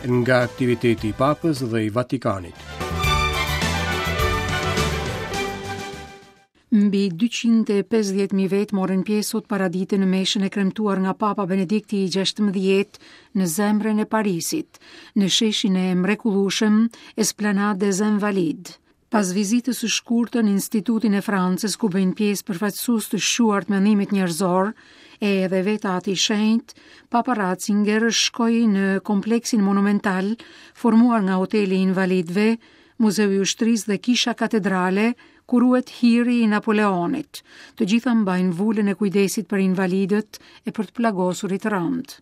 nga aktiviteti I Papës dhe I Vatikanit. Mbi 250.000 vetë morën pjesë sot paradite në meshën e kremtuar nga Papa Benedikti XVI në zemrën e Parisit, në sheshin e mrekullueshëm Esplanade des Invalides. Pas vizitës së shkurtër në Institutin e Francës, ku bëjnë pjesë përfaqësues të shuart mendimit njerëzor e edhe vetati I shenjtë, Papa Ratzinger shkoi në kompleksin monumental formuar nga Hoteli I Invalidëve, Muzeu I Ushtrisë dhe Kisha Katedrale, ku ruhet hiri I Napoleonit. Të gjitha mbajnë vulën e kujdesit për invalidët e për të plagosurit rënd.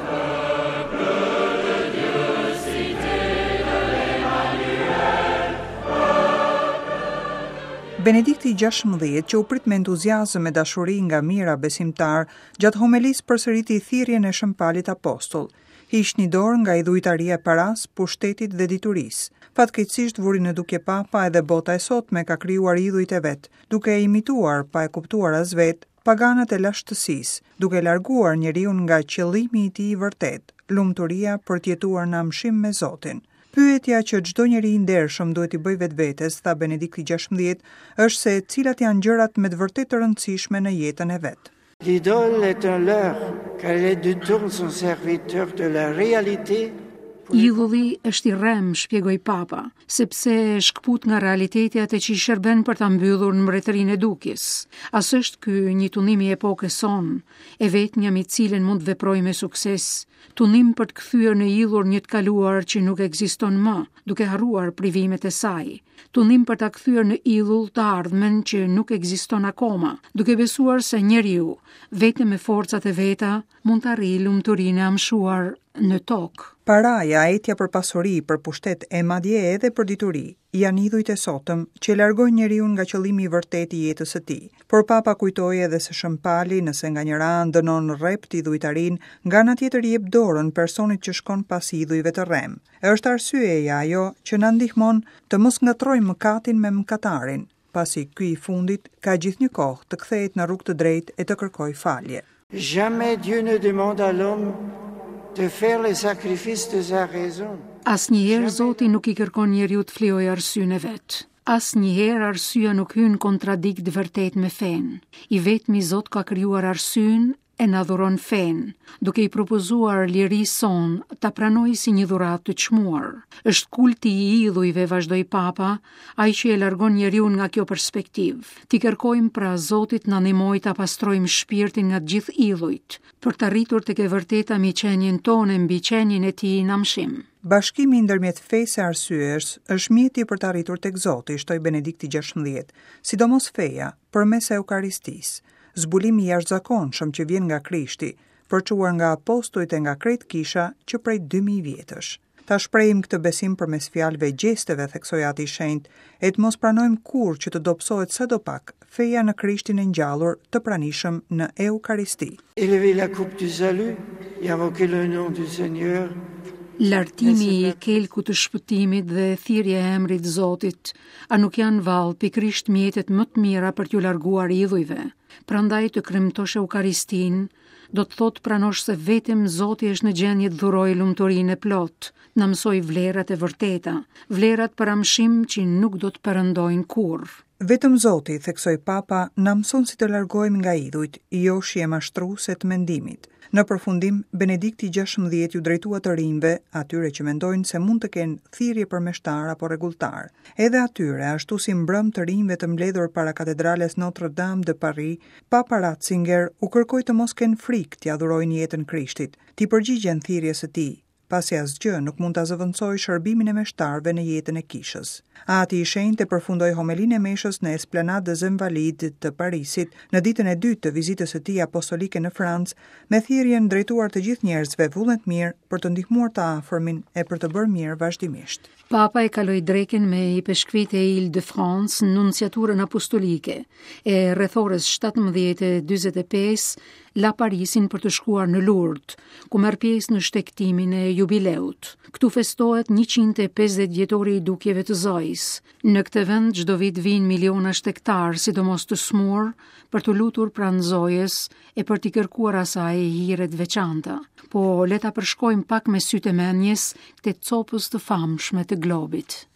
Benedikti XVI, që u prit me entuziazëm e dashuri nga mira besimtar, gjatë homelisë përsëriti thirrjen e Shëmpalit Apostull. Hiq një dorë nga idhujtaria e paras, pushtetit dhe diturisë. Fatkeqësisht vuri në dukje Papa edhe bota e sotme ka krijuar idhujt e vet, duke e imituar pa e kuptuar as vet paganat e lashtësisë, duke larguar njeriu nga qëllimi I tij I vërtet, lumturia për të jetuar në amshim me Zotin. Pyetja që çdo njeri I ndershëm duhet I bëjë vetvetes, tha Benedikti XVI, është se cilat janë gjërat me të vërtetë të rëndësishme në jetën e vet. L'idole est un leurre, car elle détourne son serviteur de la réalité. Idhulli është I rrem, shpjegoi Papa, sepse shkput nga realiteti atë që I shërben për ta mbyllur në mbretërinë e dukjes. As është ky një tunim I epokës sonë, e vetmja me cilën mund të veproj me sukses, tunim për të kthyer në idhur një të kaluar që nuk ekziston më, duke harruar privimet e saj. Tunim për ta kthyer në idhull të ardhmen që nuk ekziston akoma, duke besuar se njeriu, vetëm me forcat e veta, mund të arrijë lumturinë e amshuar në tokë. Paraja, etja për pasuri, për pushtet e madje edhe për dituri, janë idhujt e sotëm që largojnë njeriu nga qëllimi I vërtet I jetës së tij. Por Papa kujtoi edhe se Shëmpali, nëse nga njëra anë dënon rrept idhujtarin, nga ana tjetër I jep dorën personit që shkon pas idhujve të rrem. Është arsyeja ajo që na ndihmon të mos ngatrojmë mëkatin me mëkatarin, pasi ky I fundit ka gjithnjë kohë të kthehet në rrugë të drejtë e të kërkojë falje. Jamais Dieu ne demande à l'homme de faire les sacrifices de sa raison. Asnjëherë Zoti nuk I kërkon njeriu të flijojë arsyeën e vet. Asnjëherë arsyeja nuk hyn kontradikt vërtet me fen. I vetmi Zot ka krijuar arsyeën e na dhuron fen, duke I propozuar lirisë son ta pranojë si një dhuratë të çmuar. Është kulti I idhujve, vazhdoi Papa, ai që e largon njeriu nga kjo perspektivë. Ti kërkojmë pra Zotit na ndihmoj ta pastrojmë shpirtin nga të gjithë idhujt, për të arritur tek e vërteta miqenjen tonë mbi qenien e tij në amshim. Bashkimi ndërmjet fesë e arsyesh është mjeti për të arritur tek Zoti, shtoi Benedikti XVI, sidomos feja përmes Eukaristisë. Zbulimi I jashtëzakonshëm që vjen nga Krishti, përçuar nga apostujt e nga krejt kisha që prej 2000 vjetësh. Ta shprehim këtë besim përmes fjalëve e gjesteve, theksoi Ati I Shenjtë, e të mos pranojmë kurrë që të dobësohet sadopak feja në Krishtin e ngjallur të pranishëm në Eukaristi. Élevez la coupe du salut et invoquez le nom du Seigneur. Lartimi I kelku të shpëtimit dhe thirrja e emrit të Zotit, a nuk janë vallë pikërisht mjetet më të mira për t'ju larguar idhujve? Prandaj të kremtosh Eukaristin, do të thotë pranosh se vetëm Zoti është në gjendje të dhurojë lumturinë e plot, na mësoj vlerat e vërteta, vlerat për amshim që nuk do të perëndojnë kurrë. Vetëm Zoti, theksoi Papa, na mëson si të largohemi nga idhujt, jo shije mashtruese të mendimit. Në përfundim, Benedikti XVI ju drejtua të rinjve, atyre që mendojnë se mund të kenë thirrje përmeshtar apo rregulltar. Edhe atyre, ashtu si mbrëm të rinjve të mbledhur para katedrales Notre Dame de Paris, Papa Ratzinger u kërkoi të mos kenë frikë t'ia adhurojnë jetën Krishtit, t'i përgjigjen thirrjes së tij, pasi asgjë nuk mund ta zëvendësojë shërbimin e meshtarëve në jetën e kishës. Ati I Shenjtë përfundoi homelinë e meshës në Esplanade des Invalides të Parisit në ditën e dytë të vizitës së tij apostolike në Francë, me thirrjen drejtuar të gjithë njerëzve vullnet mirë për të ndihmuar të afërmin e për të bërë mirë vazhdimisht. Papa e kaloi drekën me I peshkvit e Ile-de-France, nunciaturën apostolike, e rreth orës 17:45 la Parisin për të shkuar në Lourdes, ku merr pjesë në shtektimin e jubileut. Këtu festohet 150 vjetori I dukjeve të Zojt. zojës. Në këtë vend çdo vit vijnë miliona shtektar, sidomos të smur, për të lutur pranë zojës e për t'i kërkuar asaj hire të veçanta. Po le ta përshkojmë pak me sytë e mendjes këtë copës të famshme të globit.